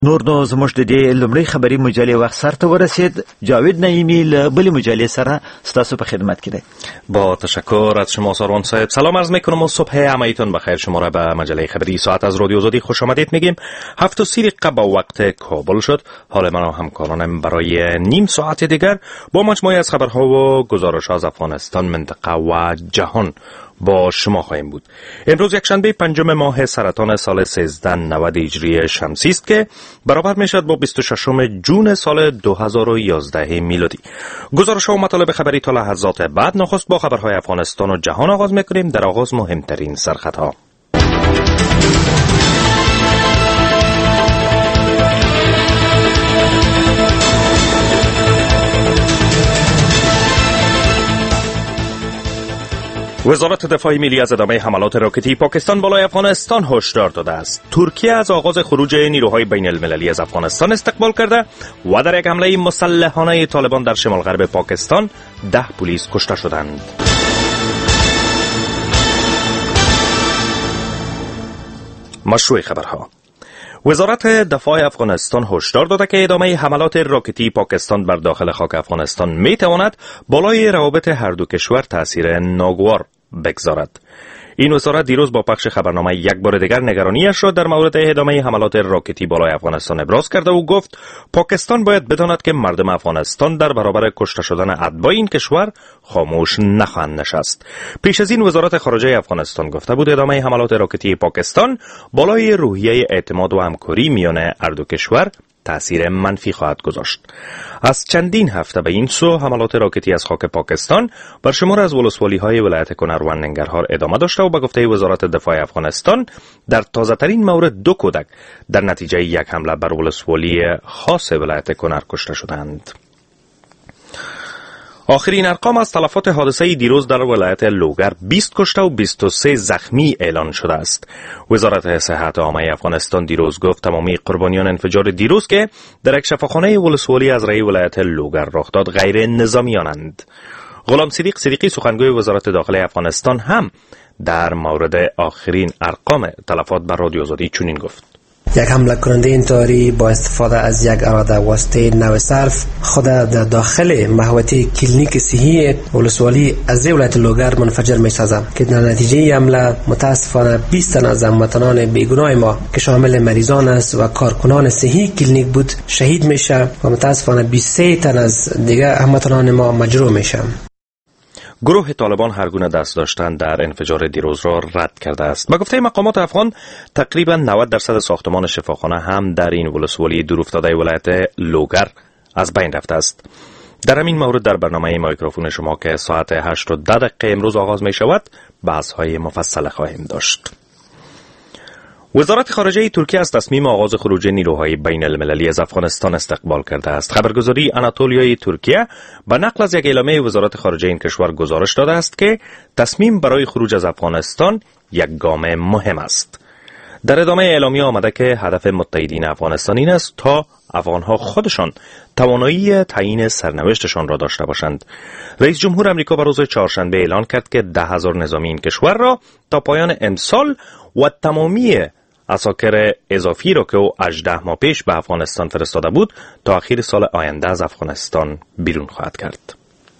نور نو زموږ د دې لومړی خبري مجلې وخت سره ته ورسید. جاوید نعیمی له بلې مجلې سره ستاسو په خدمت کې دی. با تشکر از شما ساروان صاحب. سلام عرض میکنم و صبح همایتون بخیر. شما را به مجله خبری ساعت از رادیو آزادی خوش آمدید میگیم. 7:30 دقیقه با وقت کابل شد. حال من و همکارانم برای نیم ساعت دیگر با مجموعه از خبرها و گزارش‌ها از افغانستان، منطقه و جهان با شما خواهیم بود. امروز یکشنبه 5 ماه سرطان سال 1390 هجری شمسی است که برابر میشد با 26 جون سال 2011 میلادی. گزارش‌ها و مطالب خبری تا لحظات بعد. نخست با خبرهای افغانستان و جهان آغاز میکنیم. در آغاز مهمترین سرخطها. وزارت دفاع ملی از ادامه حملات راکتی پاکستان بالای افغانستان هشدار داده است. ترکیه از آغاز خروج نیروهای بین المللی از افغانستان استقبال کرده و در یک حمله مسلحانه طالبان در شمال غرب پاکستان 10 پلیس کشته شدند. مشروع خبرها. وزارت دفاع افغانستان هشدار داده که ادامه حملات راکتی پاکستان بر داخل خاک افغانستان می تواند بالای روابط هر دو کشور تأثیر ناگوار بگذارد. این وزارت دیروز با پخش خبرنامه یک بار دیگر نگرانیش را در مورد ادامه حملات راکتی بالای افغانستان ابراز کرده و گفت پاکستان باید بداند که مردم افغانستان در برابر کشته شدن اتباع این کشور خاموش نخواهند نشست. پیش از این وزارت خارجه افغانستان گفته بود ادامه حملات راکتی پاکستان بالای روحیه اعتماد و همکاری میان هر دو کشور تأثیر منفی خواهد گذاشت. از چندین هفته به این سو حملات راکتی از خاک پاکستان بر شمار از ولسوالی‌های ولایت کنر و ننگرهار ادامه داشته و به گفته وزارت دفاع افغانستان در تازه‌ترین مورد 2 کودک در نتیجه یک حمله بر ولسوالی خاص ولایت کنر کشته شدند. آخرین ارقام از تلفات حادثه دیروز در ولایت لوگر 20 کشته و 23 زخمی اعلان شده است. وزارت صحت عامه افغانستان دیروز گفت تمامی قربانیان انفجار دیروز که در یک شفاخانه ولسوالی از رای ولایت لوگر رخ داد غیر نظامیانند. غلام صدیقی سخنگوی وزارت داخلی افغانستان هم در مورد آخرین ارقام تلفات بر رادیو آزادی چنین گفت: یک حمله کننده انتحاری با استفاده از یک اراده واسطه نو صرف خود در داخل محوطه کلینیک صحی ولسوالی از ولایت لوگر منفجر می سازد که در نتیجه حمله متاسفانه 20 تن از هموطنان بیگناه ما که شامل مریضان است و کارکنان صحی کلینیک بود شهید میشه و متاسفانه 23 تن از دیگر هموطنان ما مجروح میشه. گروه طالبان هر گونه دست داشتن در انفجار دیروز را رد کرده است. با گفته مقامات افغان تقریبا 90% ساختمان شفاخانه هم در این ولسوالی دورافتاده ولایت لوگر از بین رفته است. در همین مورد در برنامه میکروفون شما که ساعت 8:10 امروز آغاز می شود بحث‌های مفصل خواهیم داشت. وزارت خارجه ترکیه از تصمیم آغاز خروج نیروهای بین المللی از افغانستان استقبال کرده است. خبرگزاری آناتولیای ترکیه به نقل از یک اعلامیه وزارت خارجه این کشور گزارش داده است که تصمیم برای خروج از افغانستان یک گام مهم است. در ادامه اعلامیه آمده که هدف متحدین افغانستان این است تا افغانها خودشان توانایی تعیین سرنوشتشان را داشته باشند. رئیس جمهور آمریکا به روز چهارشنبه اعلان کرد که 10,000 نظامی این کشور را تا پایان امسال و تمامی عساکر اضافی را که او 18 ماه پیش به افغانستان فرستاده بود تا آخر سال آینده از افغانستان بیرون خواهد کرد.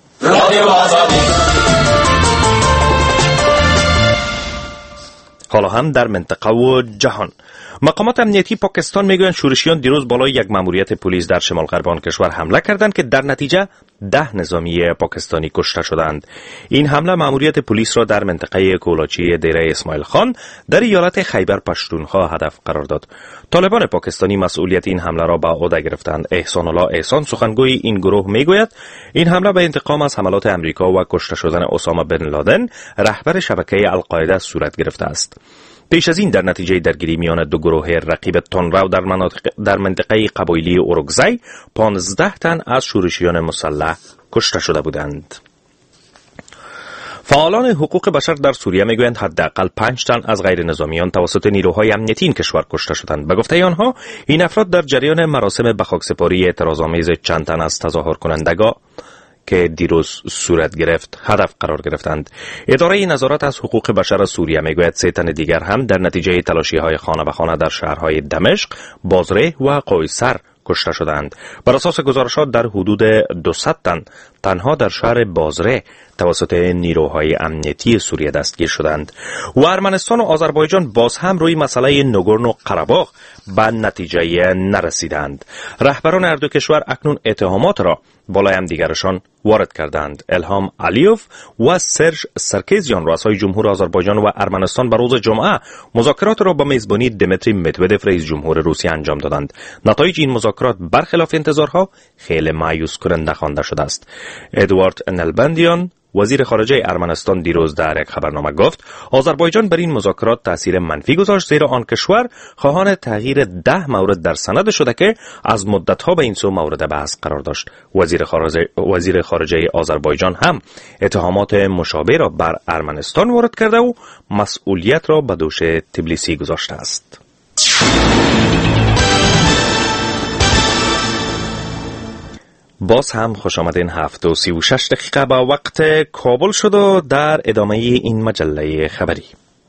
حالا هم در منطقه و جهان. مقامات امنیتی پاکستان میگویند شورشیان دیروز بالای یک ماموریت پلیس در شمال غرب آن کشور حمله کردند که در نتیجه 10 نظامی پاکستانی کشته شدند. این حمله ماموریت پلیس را در منطقه کولاچی دیره اسماعیل خان در ایالت خیبر پشتونخوا هدف قرار داد. طالبان پاکستانی مسئولیت این حمله را به عهده گرفتند. احسان الله احسان سخنگوی این گروه میگوید این حمله به انتقام از حملات امریکا و کشته شدن اسامه بن لادن رهبر شبکه القاعده صورت گرفته است. پیش از این در نتیجه درگیری میان دو گروه رقیب تندرو در منطقه قبایلی اورگزای 15 تن از شورشیان مسلح کشته شده بودند. فعالان حقوق بشر در سوریه میگویند حداقل 5 تن از غیر نظامیان توسط نیروهای امنیتی این کشور کشته شدند. به گفته آنها این افراد در جریان مراسم به خاکسپاری اعتراض‌آمیز چند تن از تظاهر کنندگان که دیروز صورت گرفت هدف قرار گرفتند. اداره نظارت از حقوق بشر سوریه میگوید 3 تن دیگر هم در نتیجه تلاشی‌های خانه به خانه در شهرهای دمشق، بازره و قیصر کشته شدند. بر اساس گزارشات در حدود 200 تن تنها در شهر بازره توسط نیروهای امنیتی سوریه دستگیر شدند. و ارمنستان و آذربایجان باز هم روی مسئله نگورنو قره‌باغ به نتیجه نرسیدند. رهبران هر دو کشور اکنون اتهامات را بالای هم دیگرشان وارد کردند. الهام علیوف و سرژ سرکیزیان رؤسای جمهور آذربایجان و ارمنستان بر روز جمعه مذاکرات را با میزبانی دمیتری مدودف رئیس جمهور روسیه انجام دادند. نتایج این مذاکرات برخلاف انتظارها خیلی مایوس کننده خوانده شده است. ادوارد نلبندیان وزیر خارجه ارمنستان دیروز در یک خبرنامه گفت آذربایجان بر این مذاکرات تاثیر منفی گذاشت، زیرا آن کشور خواهان تغییر 10 مورد در سند شده که از مدت‌ها به این سو مورد بحث قرار داشت. وزیر خارجه آذربایجان هم اتهامات مشابه را بر ارمنستان وارد کرده و مسئولیت را به دوش تبلیسی گذاشته است. باز هم خوش آمدین. 7:36 با وقت کابل شد و در ادامه این مجله خبری.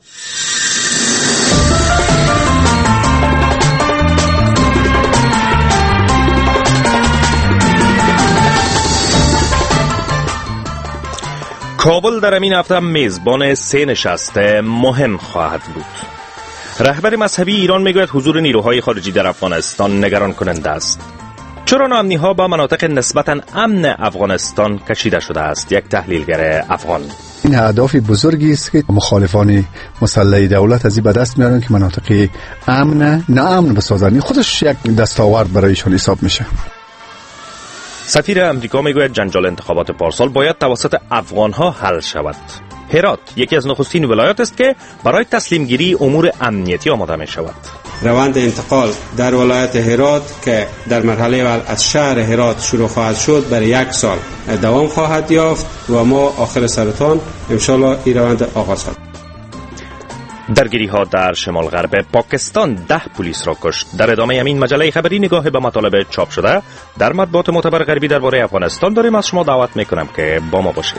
کابل در این هفته میزبان 3 نشست مهم خواهد بود. رهبر مذهبی ایران میگوید حضور نیروهای خارجی در افغانستان نگران کننده است. چرا ناامنی‌ها با مناطق نسبتاً امن افغانستان کشیده شده است؟ یک تحلیلگر افغان: این اهداف بزرگی است که مخالفان مسلح دولت از این به دست میارن که مناطق ناامن بسازن. خودش یک دستاورد برایشان حساب میشه. سفیر امریکا میگوید جنجال انتخابات پارسال باید توسط افغان‌ها حل شود. هرات یکی از نخستین ولایات است که برای تسلیم گیری امور امنیتی آماده می شود. روند انتقال در ولایت هرات که در مرحله اول از شهر هرات شروع خواهد شد برای 1 سال دوام خواهد یافت و ما آخر سرطان انشالله این روند آغاز خواهد. درگیری ها در شمال غرب پاکستان 10 پلیس را کشت. در ادامه همین مجله خبری نگاه به مطالب چاپ شده در مطبوعات معتبر غربی درباره افغانستان داریم. از شما دعوت میکنم که با ما باشید.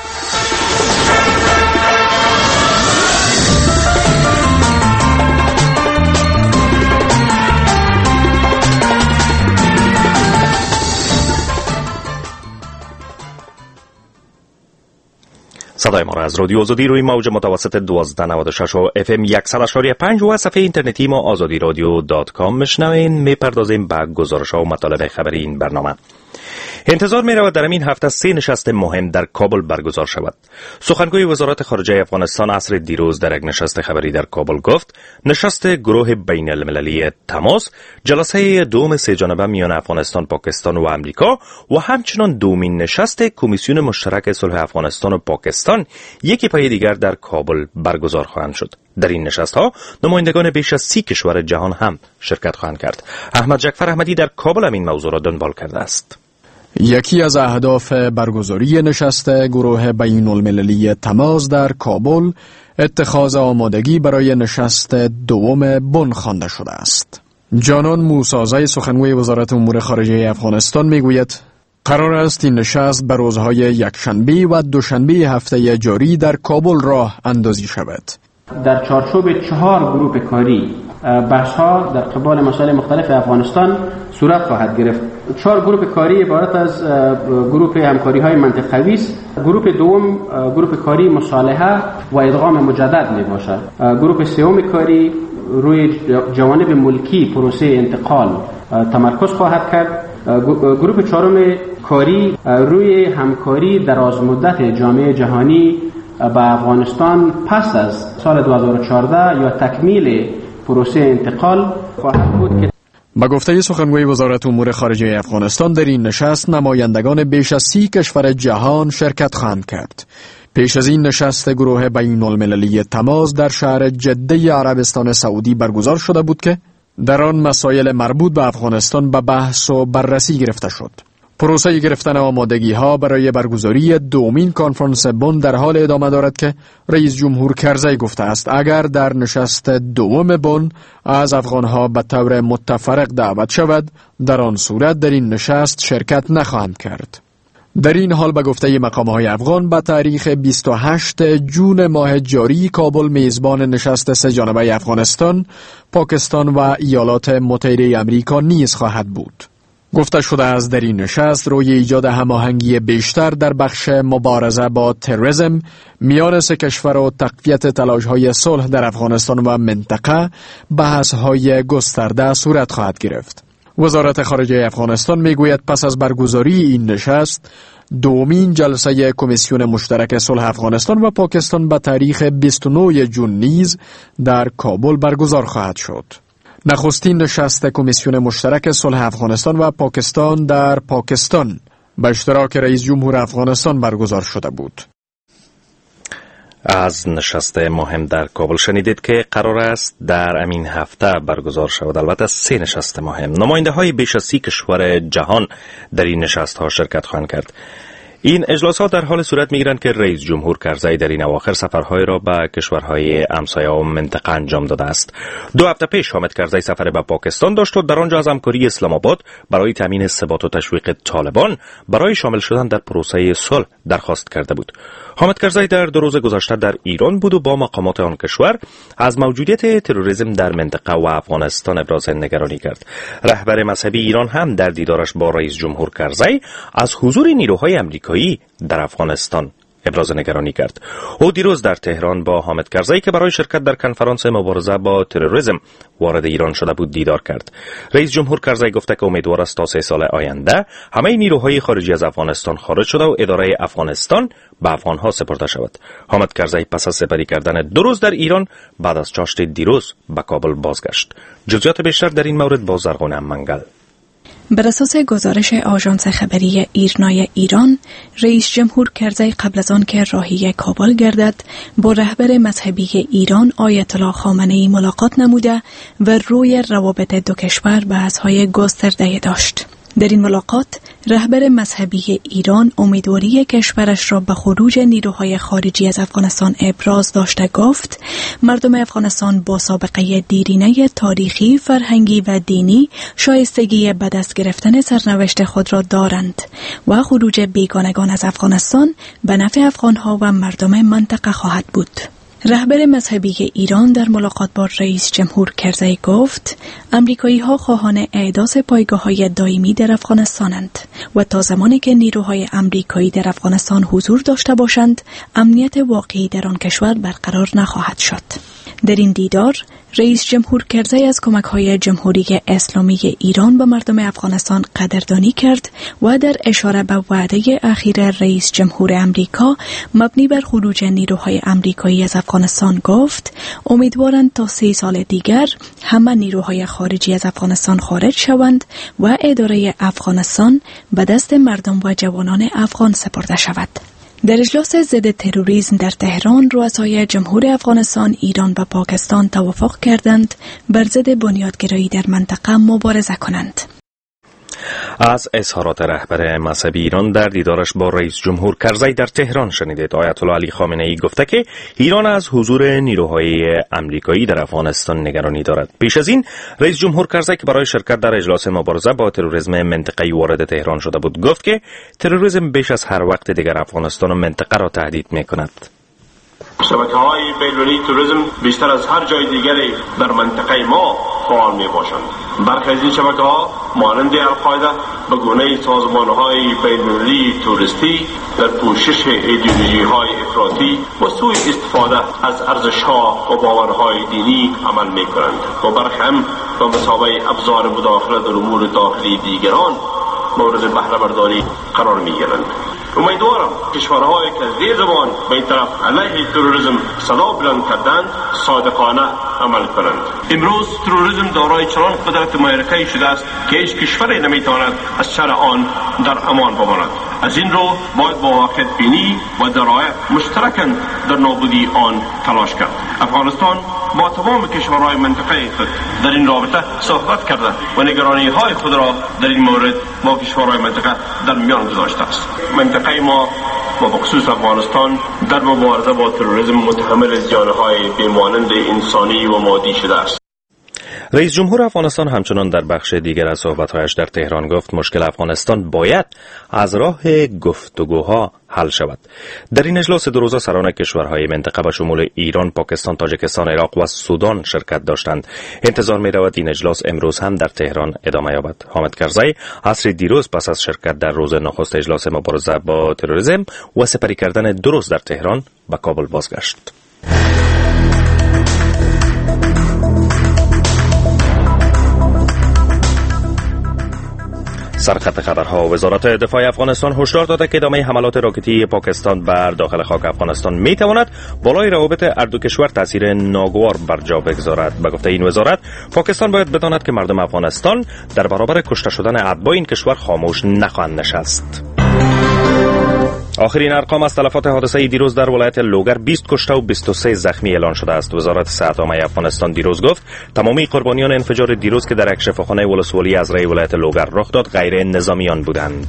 صدای ما را از رادیو آزادی روی موج متوسط 1296 و FM 100.5 و صفحه اینترنتی ما azadiradio.com میشنوین. میپردازیم به گزارش‌ها و مطالب خبری این برنامه. انتظار می رود در این هفته 3 نشست مهم در کابل برگزار شود. سخنگوی وزارت خارجه افغانستان عصر دیروز در یک نشست خبری در کابل گفت نشست گروه بین المللی تماس، جلسه دوم 3 جانبه میان افغانستان، پاکستان و امریکا و همچنان دومین نشست کمیسیون مشترک صلح افغانستان و پاکستان یکی پای دیگر در کابل برگزار خواهند شد. در این نشست ها نمایندگان بیش از 30 کشور جهان هم شرکت خواهند کرد. احمد جعفر احمدی در کابل این موضوع را دنبال کرده است. یکی از اهداف برگزاری نشست گروه بین المللی تماس در کابل اتخاذ آمادگی برای نشست دوم بن خوانده شده است. جانان موسازی سخنگوی وزارت امور خارجه افغانستان میگوید قرار است این نشست به روزهای یکشنبه و دوشنبه هفته جاری در کابل راه اندازی شود. در چارچوب 4 گروه کاری بحث‌ها در قبال مسائل مختلف افغانستان صورت خواهد گرفت. 4 گروه کاری عبارت از گروه همکاری‌های منطقوی است. گروه دوم گروه کاری مصالحه و ادغام مجدد میباشد. گروه سوم کاری روی جوانب ملکی پروسه انتقال تمرکز خواهد کرد. گروه 4 کاری روی همکاری دراز مدت جامعه جهانی با افغانستان پس از سال 2014 یا تکمیل پروسه انتقال خواهد بود که با گفته سخنگوی وزارت امور خارجه افغانستان در این نشست نمایندگان بیش از 30 کشور جهان شرکت خواهند کرد. پیش از این نشست گروه بین المللی تماس در شهر جده عربستان سعودی برگزار شده بود که در آن مسائل مربوط به افغانستان به بحث و بررسی گرفته شد. پروسه گرفتن آمادگی ها برای برگزاری دومین کنفرانس بن در حال ادامه دارد که رئیس جمهور کرزی گفته است اگر در نشست دوم بن از افغان ها به طور متفرق دعوت شود در آن صورت در این نشست شرکت نخواهند کرد. در این حال به گفته مقام‌های افغان به تاریخ 28 جون ماه جاری کابل میزبان نشست سه جانبه افغانستان، پاکستان و ایالات متحده آمریکا نیز خواهد بود. گفته شده از در این نشست روی ایجاد هماهنگی بیشتر در بخش مبارزه با تروریسم میان سه کشور و تقویت تلاش‌های صلح در افغانستان و منطقه بحث‌های گسترده صورت خواهد گرفت. وزارت خارجه افغانستان میگوید پس از برگزاری این نشست دومین جلسه کمیسیون مشترک صلح افغانستان و پاکستان به تاریخ 29 جون نیز در کابل برگزار خواهد شد. نخستین نشست کمیسیون مشترک صلح افغانستان و پاکستان در پاکستان به اشتراک رئیس جمهور افغانستان برگزار شده بود. از نشست مهم در کابل شنیدید که قرار است در امین هفته برگزار شود. البته 3 نشست مهم. نماینده های بیش از 30 کشور جهان در این نشست ها شرکت خواهند کرد. این اجلاسات در حال صورت میگیرند که رئیس جمهور کرزی در این اواخر سفرهای را به کشورهای همسایه و منطقه انجام داده است. 2 هفته پیش حامد کرزی سفر به پاکستان داشت و در آنجا از همکاری اسلام آباد برای تامین ثبات و تشویق طالبان برای شامل شدن در پروسه صلح درخواست کرده بود. حامد کرزی در 2 روز گذشته در ایران بود و با مقامات آن کشور از موجودیت تروریسم در منطقه و افغانستان ابراز نگرانی کرد. رهبر مذهبی ایران هم در دیدارش با رئیس جمهور کرزی از حضور نیروهای آمریکایی در افغانستان ابراز نگرانی کرد. او دیروز در تهران با حامد کرزی که برای شرکت در کنفرانس مبارزه با تروریسم وارد ایران شده بود دیدار کرد. رئیس جمهور کرزی گفته که امیدوار است تا 3 سال آینده همه نیروهای خارجی از افغانستان خارج شده و اداره افغانستان به افغانها سپرده شود. حامد کرزی پس از سپری کردن 2 روز در ایران بعد از چاشت دیروز به کابل بازگشت. جزئیات بیشتر در این مورد با زرغونه منگل. بر اساس گزارش آژانس خبری ایرنای ایران، رئیس جمهور کرزی قبل از آن که راهی کابل گردد با رهبر مذهبی ایران آیت الله خامنه‌ای ملاقات نموده و روی روابط 2 کشور بحث‌های گسترده داشت. در این ملاقات رهبر مذهبی ایران امیدواری کشورش را به خروج نیروهای خارجی از افغانستان ابراز داشته گفت مردم افغانستان با سابقه دیرینه تاریخی، فرهنگی و دینی شایستگی به دست گرفتن سرنوشت خود را دارند و خروج بیگانگان از افغانستان به نفع افغانها و مردم منطقه خواهد بود. رهبر مذهبی ایران در ملاقات با رئیس جمهور کرزی گفت امریکایی‌ها خواهان احداث پایگاه‌های دائمی در افغانستانند و تا زمانی که نیروهای امریکایی در افغانستان حضور داشته باشند امنیت واقعی در آن کشور برقرار نخواهد شد. در این دیدار رئیس جمهور کرزی از کمک‌های جمهوری اسلامی ایران به مردم افغانستان قدردانی کرد و در اشاره به وعده اخیر رئیس جمهور امریکا مبنی بر خروج نیروهای امریکایی از افغانستان گفت امیدوارند تا 3 سال دیگر همه نیروهای خارجی از افغانستان خارج شوند و اداره افغانستان به دست مردم و جوانان افغان سپرده شود. در اجلاس ضد تروریسم در تهران رؤسای جمهور افغانستان، ایران و پاکستان توافق کردند بر ضد بنیادگرایی در منطقه مبارزه کنند. از اظهارات رهبر مذهبی ایران در دیدارش با رئیس جمهور کرزی در تهران شنیدید. آیت الله علی خامنه‌ای گفته که ایران از حضور نیروهای آمریکایی در افغانستان نگرانی دارد. پیش از این رئیس جمهور کرزی که برای شرکت در اجلاس مبارزه با تروریسم منطقه‌ای وارد تهران شده بود گفت که تروریسم بیش از هر وقت دیگر افغانستان و منطقه را تهدید می‌کند. شبکه‌های بین‌المللی تروریسم بیشتر از هر جای دیگری در منطقه ما فعال می‌باشند. برخی از این شبکه‌ها مانند القاعده به گونه سازمان‌های بین‌المللی توریستی در پوشش ایدئولوژی‌های افراطی و سوء استفاده از ارزش‌ها و باورهای دینی عمل می‌کنند و برخی هم به مثابه ابزار مداخله در امور داخلی دیگران مورد بهره برداری قرار می‌گیرند. امیدوارم کشورهایی که از این زمان به این طرف علیه تروریسم صدا بلند کردند صادقانه عمل کنند. امروز تروریسم دارای چنان قدرت مهلکی شده است که هیچ کشوری نمیتواند از شر آن در امان بماند. از این رو باید با واقعیت بینی و درایت مشترکاً در نابودی آن تلاش کرد. افغانستان با تمام کشورهای منطقه خود در این رابطه صحبت کرده و نگرانی‌های خود را در این مورد با کشورهای منطقه در میان گذاشته است. منطقه ما و بخصوص افغانستان در مبارزه با تروریسم متحمل زیانهای بیمانند انسانی و مادی شده است. رئیس جمهور افغانستان همچنان در بخش دیگر از صحبت‌هایش در تهران گفت مشکل افغانستان باید از راه گفتگوها حل شود. در این اجلاس دو روزه سران کشورهای منطقه به شمول ایران، پاکستان، تاجیکستان، عراق و سودان شرکت داشتند. انتظار می‌رود این اجلاس امروز هم در تهران ادامه یابد. حامد کرزی عصر دیروز پس از شرکت در روز نخست اجلاس مبارزه با تروریسم و سپری کردن 2 روز در تهران به کابل بازگشت. سرخط خبرها: وزارت دفاع افغانستان هشدار داده که ادامه حملات راکتی پاکستان بر داخل خاک افغانستان میتواند بالای روابط هر دو کشور تاثیر ناگوار بر جا بگذارد. به گفته این وزارت، پاکستان باید بداند که مردم افغانستان در برابر کشته شدن اتباع این کشور خاموش نخواهند نشست. آخرین ارقام از تلفات حادثه دیروز در ولایت لوگر 20 کشته و 23 زخمی اعلان شده است. وزارت صحت عامه افغانستان دیروز گفت تمامی قربانیان انفجار دیروز که در یک شفاخانه ولسوالی ازرای ولایت لوگر رخ داد غیر نظامیان بودند.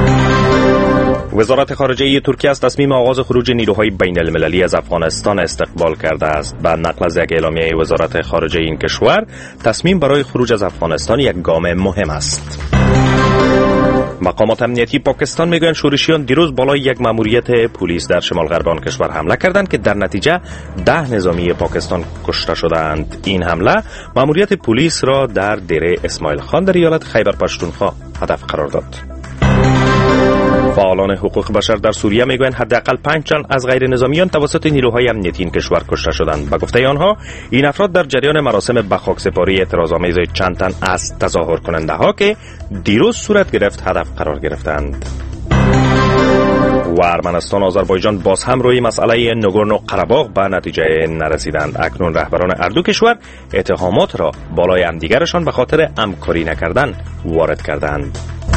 وزارت خارجه ترکیه از تصمیم آغاز خروج نیروهای بین المللی از افغانستان استقبال کرده است. به نقل از یک اعلامیه وزارت خارجه این کشور، تصمیم برای خروج از افغانستان یک گام مهم است. مقامات امنیتی پاکستان میگویند شورشیان دیروز بالای یک ماموریت پلیس در شمال غرب آن کشور حمله کردند که در نتیجه 10 نظامی پاکستان کشته شدند. این حمله ماموریت پلیس را در دیره اسماعیل خان در ایالت خیبر پختونخوا هدف قرار داد. فعالان حقوق بشر در سوریه میگویند حداقل 5 تن از غیر نظامیان توسط نیروهای امنیتی این کشور کشته شدند. به گفته آنها، این افراد در جریان مراسم به خاکسپاری اعتراض‌آمیز چند تن از تظاهر کننده ها که دیروز صورت گرفت هدف قرار گرفتند. و ارمنستان و آذربایجان باز هم روی مسئله نگورنو قره‌باغ به نتیجه نرسیدند. اکنون رهبران هر دو کشور اتهامات را بالای همدیگرشان به خاطر همکاری نکردن وارد کردند.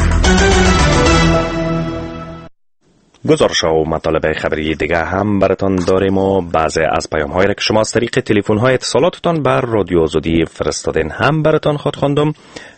گزارش‌ها و مطالب خبری دیگه هم براتان داریم و بعضی از پیام‌هایی را که شما از طریق تلفن‌های اتصالاتتان بر رادیو آزادی فرستادین هم براتان خواهد خواندم.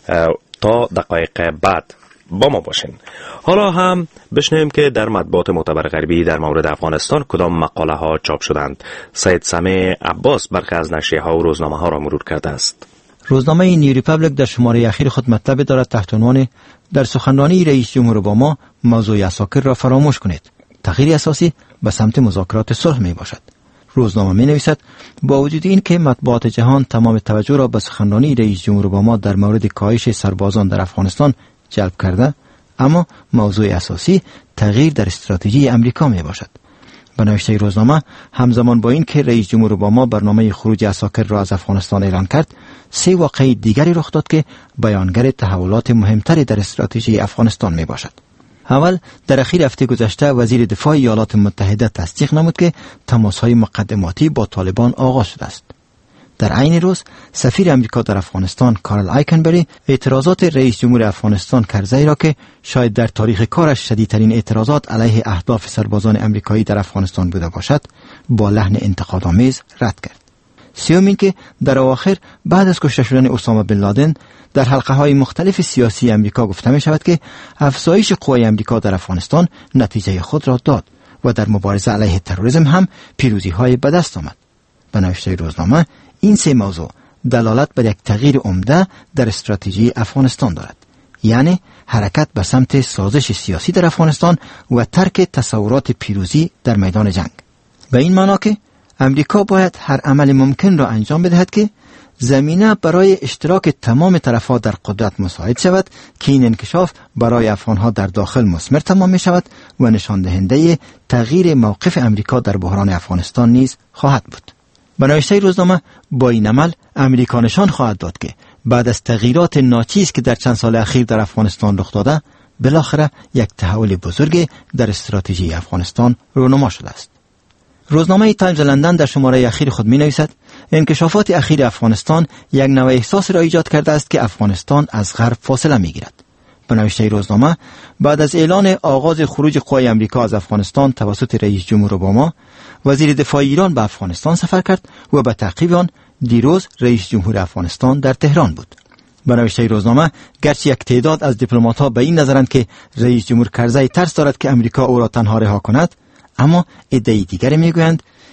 تا دقایق بعد با ما باشین. حالا هم بشنویم که در مطبوعات معتبر غربی در مورد افغانستان کدام مقاله ها چاپ شدند. سید سمیع عباس برخی از نشریه‌ها و روزنامه‌ها را مرور کرده است. روزنامه نیو ریپابلیک در شماره اخیر خود مطلب دارد تحت عنوان در سخنرانی رئیس جمهور اوباما موضوع عساکر را فراموش کنید. تغییر اساسی به سمت مذاکرات صلح می باشد. روزنامه می نویسد با وجود این که مطبوعات جهان تمام توجه را به سخنرانی رئیس جمهور اوباما در مورد کاهش سربازان در افغانستان جلب کرده، اما موضوع اساسی تغییر در استراتژی امریکا می باشد. به نوشته روزنامه، همزمان با این که رئیس جمهور اوباما برنامه خروج عساکر را از افغانستان اعلان کرد، 3 واقعه دیگری رخ داد که بیانگر تحولات مهمتری در استراتژی افغانستان می باشد. اول، در اخیر هفته گذشته وزیر دفاع ایالات متحده تصدیق نمود که تماس‌های مقدماتی با طالبان آغاز شده است. در عین روز، سفیر امریکا در افغانستان کارل آیکنبری اعتراضات رئیس جمهور افغانستان کرزی را که شاید در تاریخ کارش شدیدترین اعتراضات علیه اهداف سربازان امریکایی در افغانستان بوده باشد، با لحن انتقادآمیز رد کرد. سوم که در اواخر بعد از کشته شدن اسامه بن لادن در حلقه‌های مختلف سیاسی امریکا گفته می شود که افزایش قوای امریکا در افغانستان نتیجه خود را داد و در مبارزه علیه تروریسم هم پیروزی‌های به دست آمد. به نوشته روزنامه، این 3 موضوع دلالت بر یک تغییر عمده در استراتژی افغانستان دارد، یعنی حرکت به سمت سازش سیاسی در افغانستان و ترک تصورات پیروزی در میدان جنگ. به این معنا که امریکا باید هر عمل ممکن را انجام بدهد که زمینه برای اشتراک تمام طرف‌ها در قدرت مساعد شود که این انکشاف برای افغان‌ها در داخل مثمر تمام می شود و نشان دهنده تغییر موقف امریکا در بحران افغانستان نیز خواهد بود. به نوشته روزنامه، با این عمل امریکا نشان خواهد داد که بعد از تغییرات ناچیز که در چند سال اخیر در افغانستان رخ داده، بالاخره یک تحول بزرگ در استراتژی افغانستان رونما شده است. روزنامه تایمز لندن در شماره اخیر خود می نویسد انکشافات اخیر افغانستان یک نوع احساس را ایجاد کرده است که افغانستان از غرب فاصله می گیرد. به نوشته روزنامه، بعد از اعلان آغاز خروج قوای امریکا از افغانستان توسط رئیس جمهور اوباما، وزیر دفاع ایران به افغانستان سفر کرد و به تعقیب آن دیروز رئیس جمهور افغانستان در تهران بود. به نوشته روزنامه، گرچه یک تعداد از دیپلمات‌ها به این نظرند که رئیس جمهور کرزی ترس دارد که امریکا او را تنها رها کند، اما عده دیگر میگویند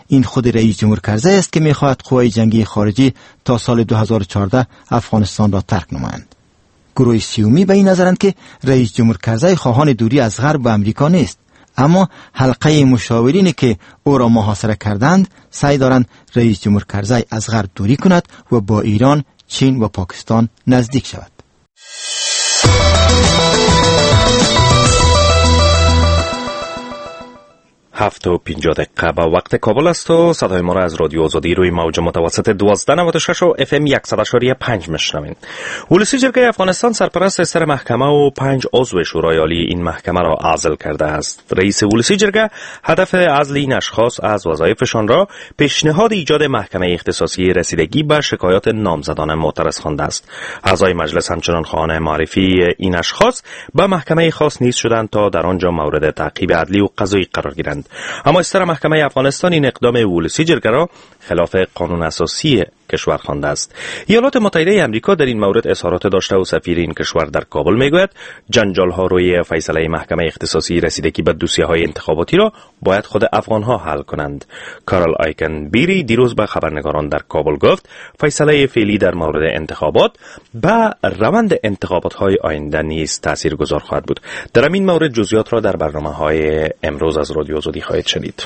این خود رئیس جمهور کرزی است که می‌خواهد قوای جنگی خارجی تا سال 2014 افغانستان را ترک نمایند. گروه سیومی به این نظرند که رئیس جمهور کرزی خواهان دوری از غرب و امریکا نیست، اما حلقه مشاورینی که او را محاصره کردند سعی دارند رئیس جمهور کرزی از غرب دوری کند و با ایران، چین و پاکستان نزدیک شود. 7:50 با وقت کابل است و صدای ما را از رادیو آزادی روی موج متوسط 1296 و FM 100.5 میشنوید. ولسی جرگه افغانستان سرپرست سر محکمه و 5 عضو شورای عالی این محکمه را عزل کرده است. رئیس ولسی جرگه هدف عزل این اشخاص از وظایفشان را پیشنهاد ایجاد محکمه اختصاصی رسیدگی به شکایات نامزدان معترض خوانده است. اعضای مجلس همچنان خواهان معرفی این اشخاص به محکمه خاص نیز شدند تا در آنجا مورد تعقیب عدلی و قضایی قرار گیرند. اما استر محکمه افغانستان این اقدام ولسی جرگه را خلاف قانون اساسی کشور خوانده است. ایالات متحده آمریکا در این مورد اظهارات داشته و سفیر این کشور در کابل میگوید جنجال ها روی فیصله محکمه اختصاصی رسیدگی به دوسیه های انتخاباتی را باید خود افغان ها حل کنند. کارل آیکن بیری دیروز به خبرنگاران در کابل گفت فیصله فعلی در مورد انتخابات به روند انتخابات های آینده نیز تاثیرگذار خواهد بود. در این مورد جزئیات را در برنامه های امروز از رادیو آزادی خواهید شنید.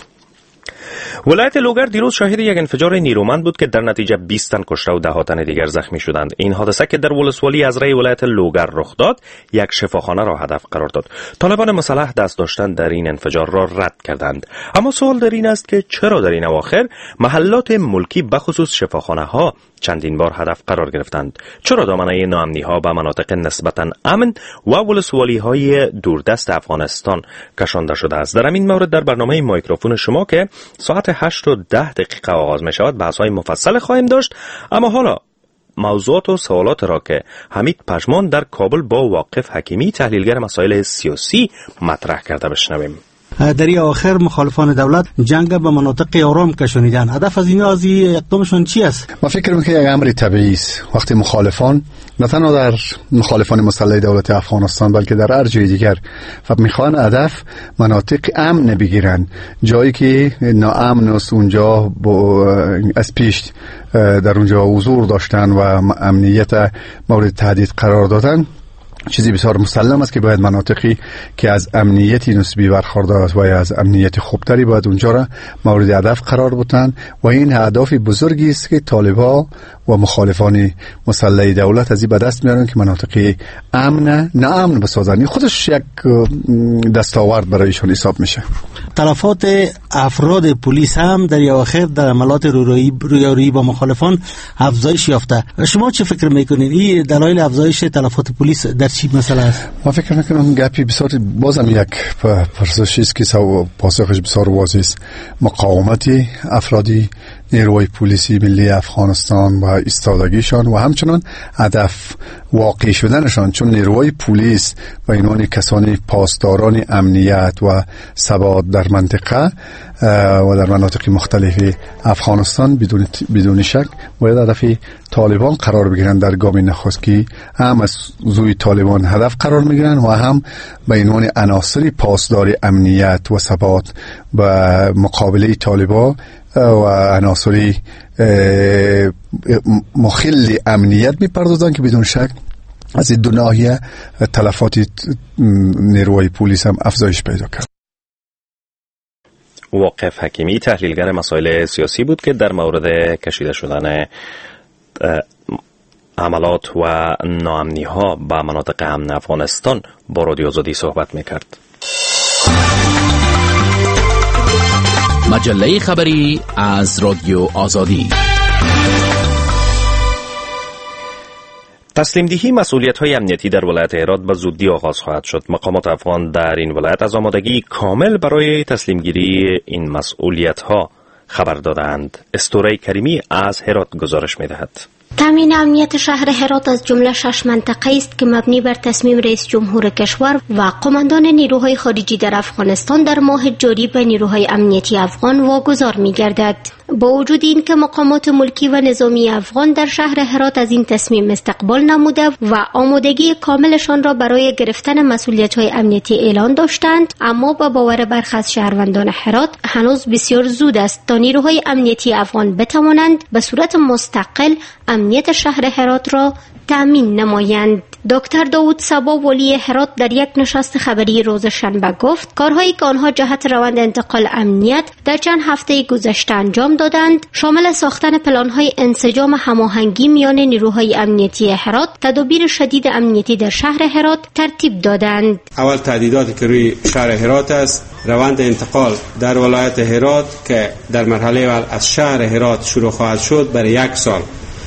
ولایت لوگر دیروز شاهد یک انفجار نیرومند بود که در نتیجه 20 تن کشته و 10 تن دیگر زخمی شدند. این حادثه که در ولسوالی ازرای ولایت لوگر رخ داد، یک شفاخانه را هدف قرار داد. طالبان مسلح دست داشتن در این انفجار را رد کردند. اما سوال در این است که چرا در این اواخر محلات ملکی بخصوص شفاخانه ها چندین بار هدف قرار گرفتند؟ چرا دامنه ناامنی ها به مناطق نسبتاً امن و ولسوالی های دوردست افغانستان کشانده شده است؟ در این مورد در برنامه میکروفون شما که ساعت 8:10 آغاز می شود بحث های مفصل خواهیم داشت. اما حالا موضوعات و سوالات را که حمید پژمان در کابل با واقف حکیمی تحلیلگر مسائل سیاسی مطرح کرده بشنویم. در این آخر مخالفان دولت جنگ به مناطق آرام کشانیدن. هدف از اینا از اقدامشون چی است؟ ما فکر می‌کنم که یک امر طبیعی است. وقتی مخالفان نه تنها در مخالفان مسلح دولت افغانستان بلکه در هر جای دیگر و میخوان هدف مناطق امن بگیرن، جایی که ناامن است اونجا از پیش در اونجا حضور داشتن و امنیت مورد تهدید قرار دادن، چیزی بسیار مسلم است که باید مناطقی که از امنیتی نسبی برخوردار است و از امنیت خوبتری باید اونجا را مورد هدف قرار بدن و این اهداف بزرگی است که طالبان و مخالفان مسلح دولت از این به دست میارن که مناطق ناامن بسازن. خودش یک دستاورد برایشون حساب میشه. تلفات افراد پلیس هم در اواخر در عملات رویارویی با مخالفان افزایش یافته. شما چه فکر میکنید این دلایل افزایش تلفات پلیس در چی مسئله است؟ ما فکر میکنم گپی بسیار بازم یک پرسشی است که پاسخش بسیار واضح است. مقاومت افرادی نیروی پلیسی ملی افغانستان و ایستادگیشان و همچنان هدف واقعی شدنشان، چون نیروی پلیس و اینان کسانی پاسداران امنیت و ثبات در منطقه و در مناطق مختلف افغانستان بدون شک باید هدف طالبان قرار بگیرند. در گام نخست که هم از زوی طالبان هدف قرار میگیرن و هم به اینان عناصر پاسدار امنیت و ثبات و مقابله طالبان و عناصر مخل امنیت میپردازن که بدون شک از این دو ناحیه تلفات نیروی پلیس هم افزایش پیدا کرد. واقف حکیمی تحلیلگر مسائل سیاسی بود که در مورد کشیده شدن عملات و ناامنی ها به مناطق امن افغانستان با رادیو آزادی صحبت میکرد. مجله خبری از رادیو آزادی. تسلیم دهی مسئولیت‌های امنیتی در ولایت هرات به زودی آغاز خواهد شد. مقامات افغان در این ولایت از آمادگی کامل برای تسلیم گیری این مسئولیت‌ها خبر دادند. استوره کریمی از هرات گزارش می‌دهد. تامین امنیت شهر هرات از جمله 6 منطقه است که مبنی بر تصمیم رئیس جمهور کشور و قماندان نیروهای خارجی در افغانستان در ماه جاری به نیروهای امنیتی افغان واگذار می‌گردد. با وجود این که مقامات ملکی و نظامی افغان در شهر هرات از این تصمیم استقبال نموده و آمادگی کاملشان را برای گرفتن مسئولیت‌های امنیتی اعلان داشتند، اما با باور برخی از شهروندان هرات هنوز بسیار زود است تا نیروهای امنیتی افغان بتوانند به صورت مستقل امنیت شهر هرات را تامین نمایند. دکتر داوود صبا ولی هرات در یک نشست خبری روز شنبه گفت کارهایی که آنها جهت روند انتقال امنیت در چند هفته گذشته انجام دادند شامل ساختن پلان‌های انسجام هماهنگی میان نیروهای امنیتی هرات، تدابیر شدید امنیتی در شهر هرات ترتیب دادند. اول تهدیداتی که روی شهر هرات است، روند انتقال در ولایت هرات که در مرحله اول از شهر هرات شروع خواهد شد برای 1 سال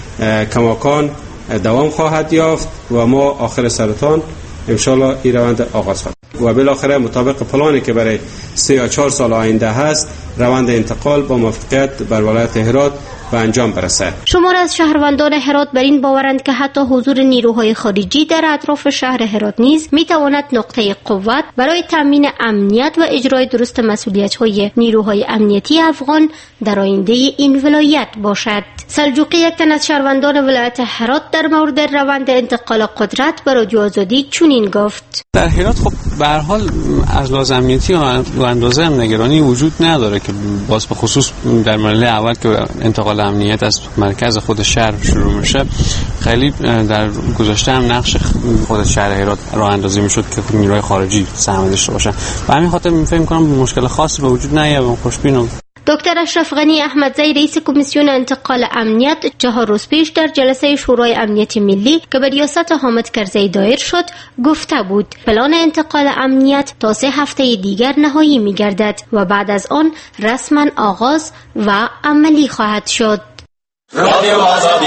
کماکان دوام خواهد یافت و ما آخر سرطان انشالله این روند آغاز خواهد و بالاخره مطابق پلانی که برای 3 یا 4 سال آینده هست روند انتقال با موافقت بر ولایت هرات به انجام برسد. شمار از شهروندان هرات بر این باورند که حتی حضور نیروهای خارجی در اطراف شهر هرات نیز میتواند نقطه قوت برای تامین امنیت و اجرای درست مسئولیت‌های نیروهای امنیتی افغان در آینده این ولایت باشد. سلجوقی، یک تن از شهروندان ولایت هرات، در مورد روند انتقال قدرت به رادیو آزادی چنین گفت: در هرات خب به هر حال از لحاظ امنیتی و اندازه هم نگرانی وجود نداره که باز به خصوص در مرحله اول که انتقال امنیت از مرکز خود شهر شروع میشه، خیلی در گذشته هم نقش خود شهر هرات راه اندازی میشد که نیروهای خارجی سهم داشته باشن و همین خاطر فکر می‌کنم مشکل خاصی به وجود نیاد. خوشبینم. دکتر اشرف غنی احمدزی، رئیس کمیسیون انتقال امنیت، 4 روز پیش در جلسه شورای امنیت ملی که به ریاست حامد کرزی دایر شد گفته بود پلان انتقال امنیت تا 3 هفته دیگر نهایی می‌گردد و بعد از آن رسما آغاز و عملی خواهد شد. رادیو آزادی.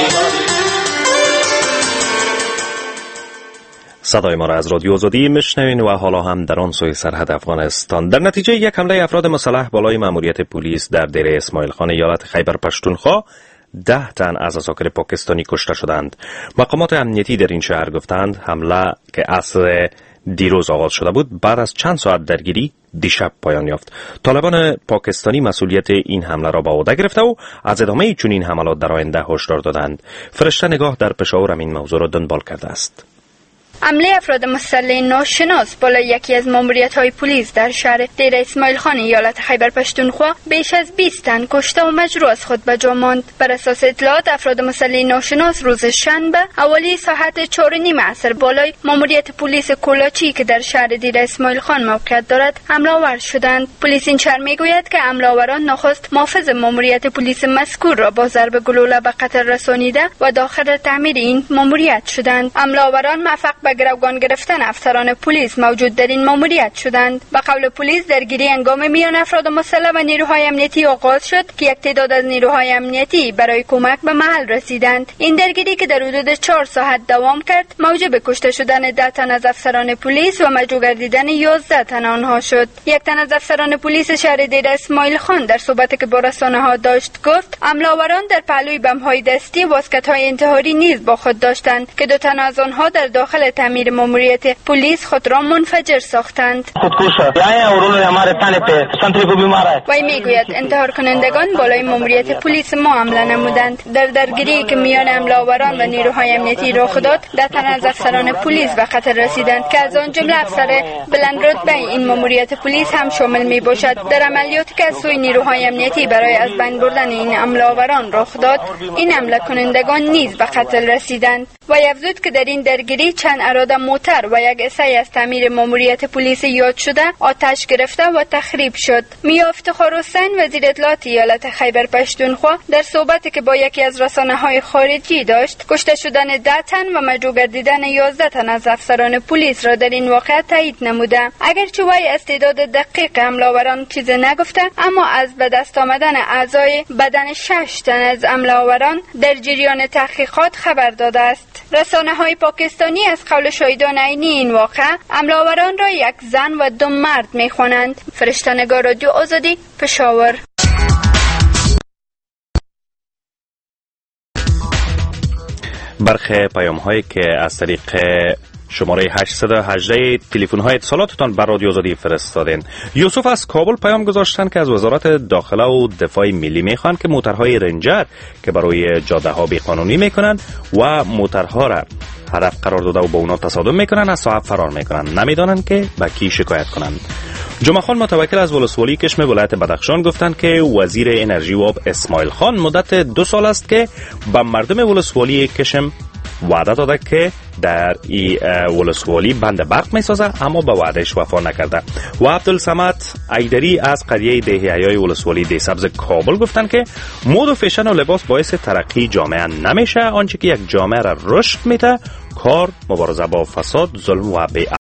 صدای ما را از رادیو آزادی میشنوین و حالا هم در آن سوی سرحد افغانستان. در نتیجه یک حمله افراد مسلح بالای ماموریت پلیس در دیره اسماعیل خان ایالت خیبر پشتونخوا 10 تن از عساکر پاکستانی کشته شدند. مقامات امنیتی در این شهر گفتند حمله که عصر دیروز آغاز شده بود بعد از چند ساعت درگیری دیشب پایان یافت. طالبان پاکستانی مسئولیت این حمله را به عهده گرفته و از ادامه چنین حملات در آینده هشدار دادند. فرشته نگاه در پشاور این موضوع را دنبال کرده است. حمله افراد مسلح ناشناس بالای یکی از ماموریت‌های پلیس در شهر دیره اسماعیل خان ایالت خیبر پشتونخوا بیش از 20 تن کشته و مجروح از خود به جا ماند. بر اساس اطلاعات افراد مسلح ناشناس روز شنبه حوالی ساعت 4:30 عصر بالای ماموریت پلیس کولاچی که در شهر دیره اسماعیل خان موقعیت دارد حمله آور شدند. پلیس این شهر میگوید که حمله آوران نخست محافظ ماموریت پلیس مذکور را با ضرب گلوله به قتل رسانیده و داخل تعمیر این ماموریت شدند. حمله آوران موفق به گروگان گرفتن افسران پلیس موجود در این ماموریت شدند. به قول پلیس درگیری هنگام میان افراد مسلح و نیروهای امنیتی آغاز شد که یک تعداد از نیروهای امنیتی برای کمک به محل رسیدند. این درگیری که در حدود 4 ساعت دوام کرد موجب کشته شدن 10 تن از افسران پلیس و مجروح گردیدن 11 تن آنها شد. یک تن از افسران پلیس شهر دیره اسماعیل خان در صحبتی که با رسانه‌ها داشت گفت حمله آوران در پهلوی بم‌های دستی و واسکت‌های انتحاری نیز با خود داشتند که 2 تن از آنها در داخل تعمیر ماموریت پلیس خود را منفجر ساختند. وی میگوید انتحار کنندگان بالای ماموریت پلیس ما حمله نمودند. در درگیری که میان حمله آوران و نیروهای امنیتی رخ داد 10 تن از افسران پلیس به قتل رسیدند که از آن جمله افسر بلند رتبه این ماموریت پلیس هم شامل می باشد. در عملیاتی که از سوی نیروهای امنیتی برای از بین بردن این حمله آوران رخ داد این حمله کنندگان نیز به قتل رسیدند. و افزود که در این درگیری چند اراده موتر و یک اسای از تعمیر ماموریت پلیس یاد شده آتش گرفته و تخریب شد. میا افتخار حسین وزیر اطلاعات ایالت خیبر پشتونخوا در صحبتی که با یکی از رسانه‌های خارجی داشت کشته شدن 10 تن و مجروح گردیدن 11 تن از افسران پلیس را در این واقعه تایید نموده. اگرچه وی از تعداد دقیق حمله آوران چیزی نگفته اما از به دست آمدن اعضای بدن 6 تن از حمله آوران در جریان تحقیقات خبر داده است. رسانه‌های پاکستانی از قول شاهدان عینی این واقعه حمله آوران را یک زن و 2 مرد می‌خوانند. فرشته نگار، رادیو آزادی، پشاور. برخی پیام هایی که از طریق شماره 818 تلفن های اتصالاتتان بر رادیو آزادی فرستادین. یوسف از کابل پیام گذاشتن که از وزارت داخله و دفاع ملی میخوان که موترهای رنجر که برای جاده ها بیقانونی میکنن و موترها را هدف قرار داده و با اونا تصادم میکنن از صاحب فرار میکنن، نمیدانن که به کی شکایت کنن. جمعه خان متوکل از ولسوالی کشم ولایت بدخشان گفتند که وزیر انرژی و آب اسماعیل خان مدت 2 سال است که به مردم ولسوالی کشم وعده داده که در این ولسوالی بند برق می سازه، اما به وعدهش وفا نکرده. و عبدالصمد ایدری از قریه دهیای ولسوالی دیسبز کابل گفتند که مد و فیشن و لباس باعث ترقی جامعه نمیشه، آنچه که یک جامعه را رشد میده کار مبارزه با فساد، ظلم و